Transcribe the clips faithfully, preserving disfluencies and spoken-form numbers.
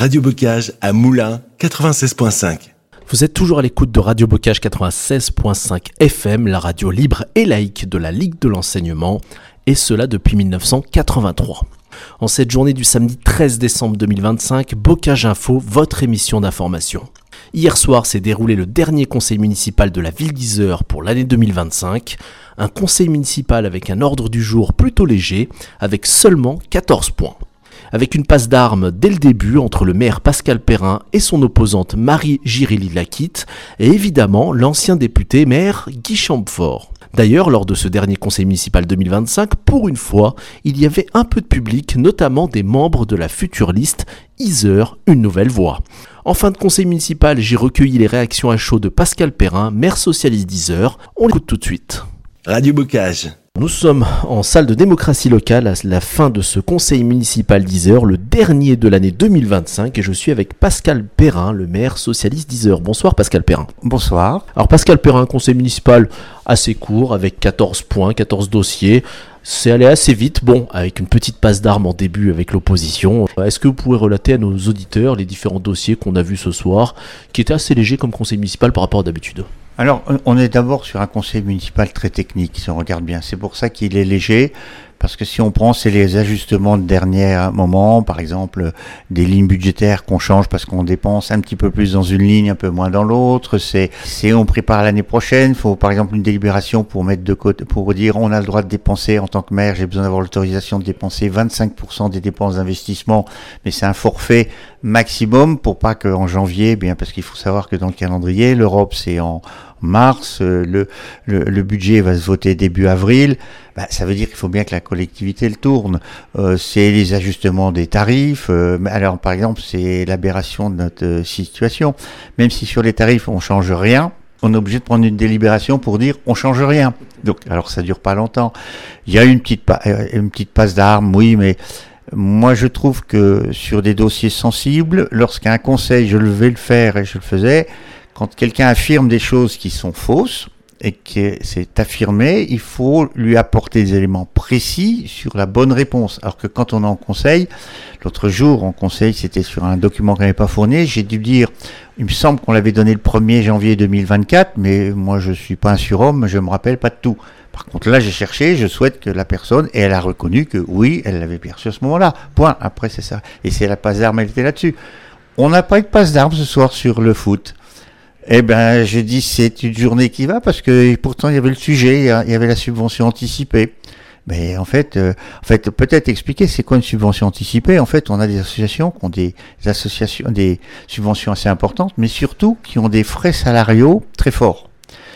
Radio Bocage à Moulins, quatre-vingt-seize virgule cinq. Vous êtes toujours à l'écoute de Radio Bocage quatre-vingt-seize virgule cinq F M, la radio libre et laïque de la Ligue de l'enseignement, et cela depuis dix-neuf cent quatre-vingt-trois. En cette journée du samedi treize décembre deux mille vingt-cinq, Bocage Info, votre émission d'information. Hier soir s'est déroulé le dernier conseil municipal de la ville d'Yzeure pour l'année deux mille vingt-cinq. Un conseil municipal avec un ordre du jour plutôt léger, avec seulement quatorze points. Avec une passe d'armes dès le début entre le maire Pascal Perrin et son opposante Marie Girély-Laquitte, et évidemment l'ancien député maire Guy Champfort. D'ailleurs, lors de ce dernier conseil municipal deux mille vingt-cinq, pour une fois, il y avait un peu de public, notamment des membres de la future liste Yzeure, une nouvelle voix. En fin de conseil municipal, j'ai recueilli les réactions à chaud de Pascal Perrin, maire socialiste d'Yzeure. On l'écoute tout de suite. Radio Bocage. Nous sommes en salle de démocratie locale à la fin de ce conseil municipal d'Yzeure, le dernier de l'année deux mille vingt-cinq, et je suis avec Pascal Perrin, le maire socialiste d'Yzeure. Bonsoir Pascal Perrin. Bonsoir. Alors Pascal Perrin, conseil municipal assez court, avec quatorze points, quatorze dossiers. C'est allé assez vite, bon, avec une petite passe d'armes en début avec l'opposition. Est-ce que vous pouvez relater à nos auditeurs les différents dossiers qu'on a vus ce soir, qui étaient assez légers comme conseil municipal par rapport à d'habitude ? Alors, on est d'abord sur un conseil municipal très technique, si on regarde bien. C'est pour ça qu'il est léger, parce que si on prend, c'est les ajustements de dernier moment, par exemple, des lignes budgétaires qu'on change parce qu'on dépense un petit peu plus dans une ligne, un peu moins dans l'autre. C'est, c'est on prépare l'année prochaine. Il faut, par exemple, une délibération pour mettre de côté, pour dire, on a le droit de dépenser, en tant que maire, j'ai besoin d'avoir l'autorisation de dépenser vingt-cinq pour cent des dépenses d'investissement, mais c'est un forfait maximum pour pas qu'en janvier, eh bien, parce qu'il faut savoir que dans le calendrier, l'Europe, c'est en mars, le, le, le budget va se voter début avril, bah, ça veut dire qu'il faut bien que la collectivité le tourne. Euh, c'est les ajustements des tarifs. Euh, alors, par exemple, c'est l'aberration de notre euh, situation. Même si sur les tarifs, on change rien, on est obligé de prendre une délibération pour dire on change rien. Donc, alors ça dure pas longtemps. Il y a une petite, pa- une petite passe d'armes, oui, mais moi, je trouve que sur des dossiers sensibles, lorsqu'un conseil, je vais le faire et je le faisais, quand quelqu'un affirme des choses qui sont fausses et que c'est affirmé, il faut lui apporter des éléments précis sur la bonne réponse. Alors que quand on est en conseil, l'autre jour en conseil, c'était sur un document qu'on n'avait pas fourni, j'ai dû dire, il me semble qu'on l'avait donné le premier janvier deux mille vingt-quatre, mais moi je suis pas un surhomme, je me rappelle pas de tout. Par contre, là, j'ai cherché, je souhaite que la personne, et elle a reconnu que oui, elle l'avait perçu à ce moment-là. Point. Après, c'est ça. Et c'est la passe d'armes, elle était là-dessus. On n'a pas eu de passe d'armes ce soir sur le foot. Eh ben, je dis, c'est une journée qui va, parce que pourtant, il y avait le sujet, il y avait la subvention anticipée. Mais en fait, euh, en fait, peut-être expliquer c'est quoi une subvention anticipée. En fait, on a des associations qui ont des, des associations, des subventions assez importantes, mais surtout qui ont des frais salariaux très forts.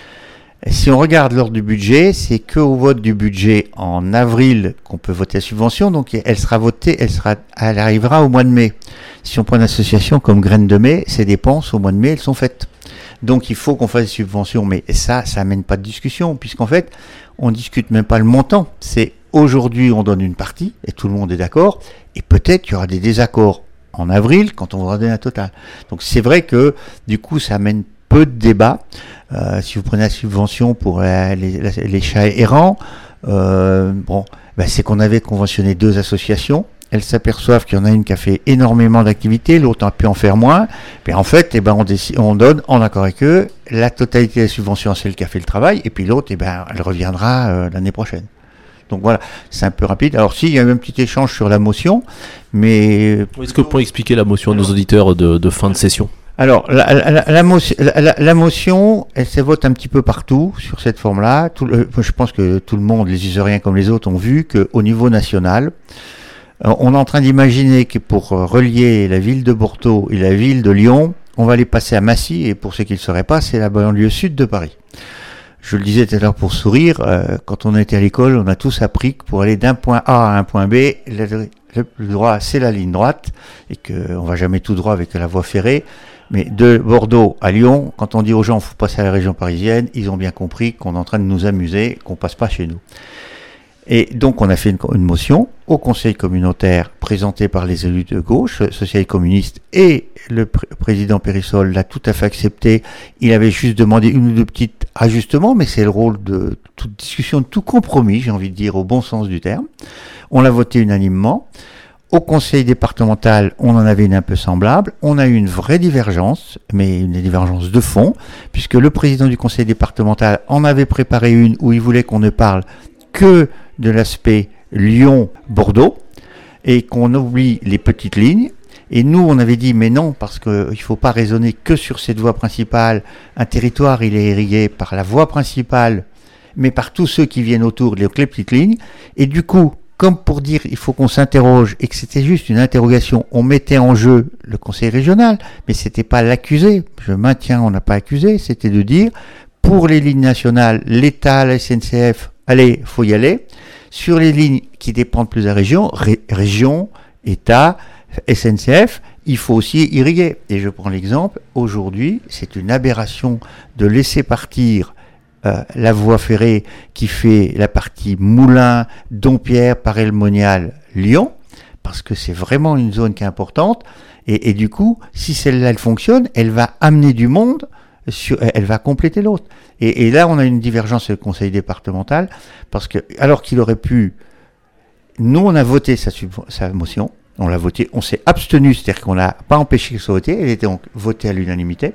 Et si on regarde l'ordre du budget, c'est que au vote du budget en avril qu'on peut voter la subvention, donc elle sera votée, elle sera, elle arrivera au mois de mai. Si on prend une association comme Graines de Mai, ces dépenses au mois de mai, elles sont faites. Donc il faut qu'on fasse des subventions, mais ça, ça amène pas de discussion, puisqu'en fait, on discute même pas le montant. C'est aujourd'hui, on donne une partie, et tout le monde est d'accord, et peut-être qu'il y aura des désaccords en avril, quand on va donner un total. Donc c'est vrai que, du coup, ça amène peu de débats. Euh, si vous prenez la subvention pour euh, les, les chats errants, euh, bon, ben c'est qu'on avait conventionné deux associations. Elles s'aperçoivent qu'il y en a une qui a fait énormément d'activités, l'autre a pu en faire moins. Mais en fait, eh ben, on, décide, on donne en accord avec eux la totalité des subventions à celle qui a fait le travail, et puis l'autre, eh ben, elle reviendra euh, l'année prochaine. Donc voilà, c'est un peu rapide. Alors si, il y a eu un petit échange sur la motion, mais... Est-ce que vous pouvez expliquer la motion à nos auditeurs de, de fin de session ? Alors, la, la, la, motion, la, la motion, elle se vote un petit peu partout sur cette forme-là. Tout, euh, je pense que tout le monde, les Yzeuriens comme les autres, ont vu qu'au niveau national, euh, on est en train d'imaginer que pour relier la ville de Bordeaux et la ville de Lyon, on va les passer à Massy, et pour ceux qui ne le sauraient pas, c'est la banlieue sud de Paris. Je le disais tout à l'heure pour sourire, euh, quand on était à l'école, on a tous appris que pour aller d'un point A à un point B, le, le, le droit, c'est la ligne droite, et qu'on ne va jamais tout droit avec la voie ferrée. Mais de Bordeaux à Lyon, quand on dit aux gens, il faut passer à la région parisienne, ils ont bien compris qu'on est en train de nous amuser, qu'on passe pas chez nous. Et donc, on a fait une, une motion au conseil communautaire présentée par les élus de gauche, social et communiste, et le pr- président Périssol l'a tout à fait accepté. Il avait juste demandé une ou deux petits ajustements, mais c'est le rôle de toute discussion, de tout compromis, j'ai envie de dire, au bon sens du terme. On l'a voté unanimement. Au conseil départemental, on en avait une un peu semblable. On a eu une vraie divergence, mais une divergence de fond, puisque le président du conseil départemental en avait préparé une où il voulait qu'on ne parle que de l'aspect Lyon-Bordeaux et qu'on oublie les petites lignes. Et nous, on avait dit, mais non, parce qu'il ne faut pas raisonner que sur cette voie principale. Un territoire, il est irrigué par la voie principale, mais par tous ceux qui viennent autour, les petites lignes. Et du coup, comme pour dire, il faut qu'on s'interroge, et que c'était juste une interrogation, on mettait en jeu le conseil régional, mais c'était pas l'accuser. Je maintiens, on n'a pas accusé, c'était de dire, pour les lignes nationales, l'État, la S N C F, allez, faut y aller. Sur les lignes qui dépendent plus de la région, ré- région, État, S N C F, il faut aussi irriguer. Et je prends l'exemple, aujourd'hui, c'est une aberration de laisser partir euh, la voie ferrée qui fait la partie Moulins, Dompierre, Paray-le-Monial, Lyon, parce que c'est vraiment une zone qui est importante. Et, et du coup, si celle-là, elle fonctionne, elle va amener du monde, sur, elle va compléter l'autre. Et, et là, on a une divergence avec le conseil départemental, parce que, alors qu'il aurait pu, nous, on a voté sa, sa motion, on l'a voté, on s'est abstenu, c'est-à-dire qu'on n'a pas empêché qu'elle soit votée, elle était donc votée à l'unanimité.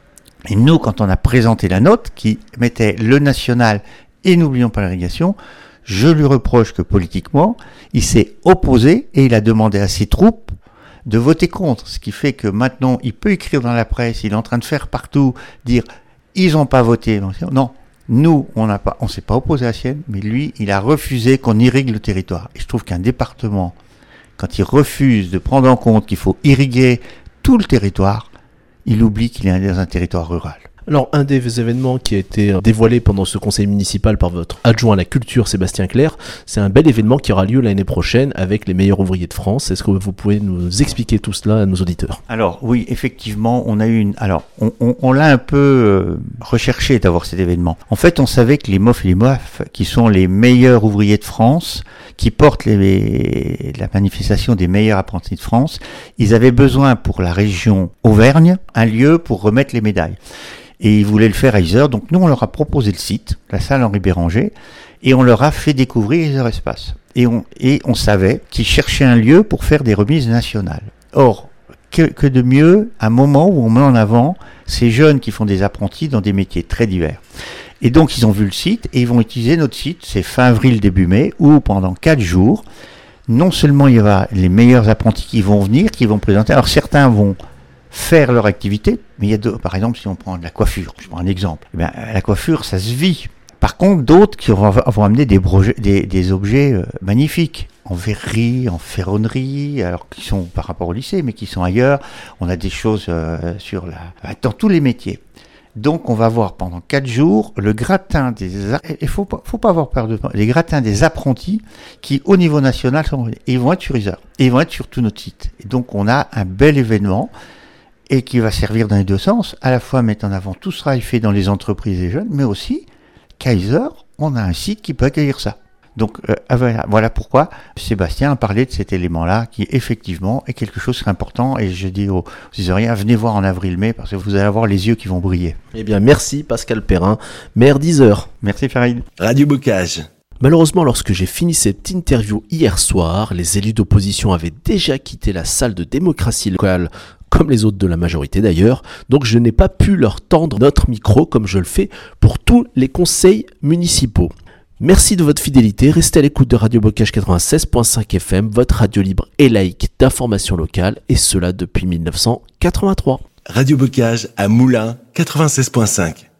Et nous, quand on a présenté la note qui mettait le national et n'oublions pas l'irrigation, je lui reproche que politiquement, il s'est opposé et il a demandé à ses troupes de voter contre. Ce qui fait que maintenant, il peut écrire dans la presse, il est en train de faire partout, dire ils n'ont pas voté. Non, nous, on n'a pas, on s'est pas opposé à la sienne, mais lui, il a refusé qu'on irrigue le territoire. Et je trouve qu'un département, quand il refuse de prendre en compte qu'il faut irriguer tout le territoire, il oublie qu'il est dans un territoire rural. Alors, un des événements qui a été dévoilé pendant ce conseil municipal par votre adjoint à la culture, Sébastien Clerc, c'est un bel événement qui aura lieu l'année prochaine avec les meilleurs ouvriers de France. Est-ce que vous pouvez nous expliquer tout cela à nos auditeurs ? Alors, oui, effectivement, on a eu une... Alors, on, on, on l'a un peu euh, recherché d'avoir cet événement. En fait, on savait que les M O F et les M O A F, qui sont les meilleurs ouvriers de France, qui portent les, la manifestation des meilleurs apprentis de France, ils avaient besoin pour la région Auvergne, un lieu pour remettre les médailles. Et ils voulaient le faire à Yzeure, donc nous on leur a proposé le site, la salle Henri Béranger, et on leur a fait découvrir Yzeure Espace. Et on, et on savait qu'ils cherchaient un lieu pour faire des remises nationales. Or, que, que de mieux, un moment où on met en avant ces jeunes qui font des apprentis dans des métiers très divers. Et donc ils ont vu le site, et ils vont utiliser notre site, c'est fin avril, début mai, où pendant quatre jours, non seulement il y aura les meilleurs apprentis qui vont venir, qui vont présenter, alors certains vont faire leur activité, mais il y a deux, par exemple, si on prend de la coiffure, je prends un exemple, eh bien, la coiffure, ça se vit. Par contre, d'autres qui vont, vont amener des, projets, des, des objets euh, magnifiques, en verrerie, en ferronnerie, alors qui sont par rapport au lycée, mais qui sont ailleurs. On a des choses euh, sur la, dans tous les métiers. Donc, on va voir pendant quatre jours le gratin des, il faut pas, faut pas avoir peur de, les gratins des apprentis qui, au niveau national, sont, ils vont être sur Yzeure, et ils vont être sur tout notre site. Et donc, on a un bel événement. Et qui va servir dans les deux sens, à la fois mettre en avant tout ce travail fait dans les entreprises et jeunes, mais aussi qu'à Yzeure, on a un site qui peut accueillir ça. Donc euh, voilà, voilà pourquoi Sébastien a parlé de cet élément-là, qui effectivement est quelque chose d'important, et je dis aux Yzeuriens, venez voir en avril-mai, parce que vous allez avoir les yeux qui vont briller. Eh bien merci Pascal Perrin, maire d'Yzeure. Merci Farid. Radio Bocage. Malheureusement, lorsque j'ai fini cette interview hier soir, les élus d'opposition avaient déjà quitté la salle de démocratie locale, comme les autres de la majorité d'ailleurs, donc je n'ai pas pu leur tendre notre micro comme je le fais pour tous les conseils municipaux. Merci de votre fidélité, restez à l'écoute de Radio Bocage quatre-vingt-seize virgule cinq F M, votre radio libre et laïque d'information locale, et cela depuis mille neuf cent quatre-vingt-trois. Radio Bocage à Moulins quatre-vingt-seize virgule cinq.